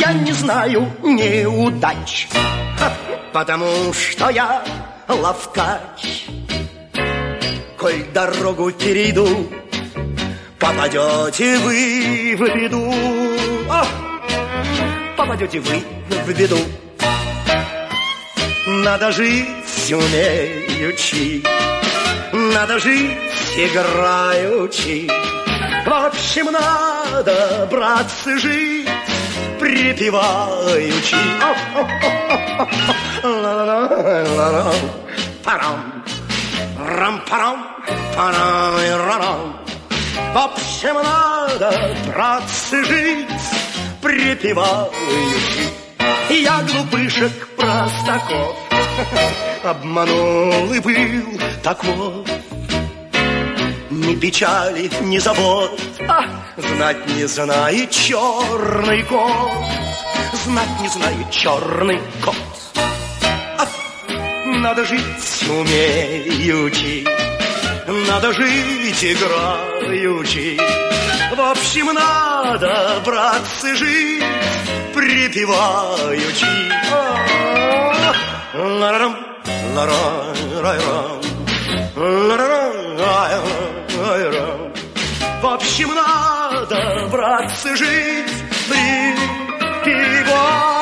я не знаю неудач, потому что я ловкач. Коль дорогу перейду, попадете вы в беду. Попадете вы в беду. Надо жить умеючи, надо жить играючи. В общем, надо, братцы, жить припеваючи. Парам, рам-парам, парам-рам. В общем, надо, братцы, жить припеваючи. Я глупышек простаков обманул и был таков. Ни печали, ни забот, знать не знает черный кот. Знать не знает черный кот. Надо жить умеючи, надо жить играючи. В общем, надо, братцы, жить припеваючи. Ла-рам, ла-рам, ла-рам. В общем, надо, братцы, жить припеваючи.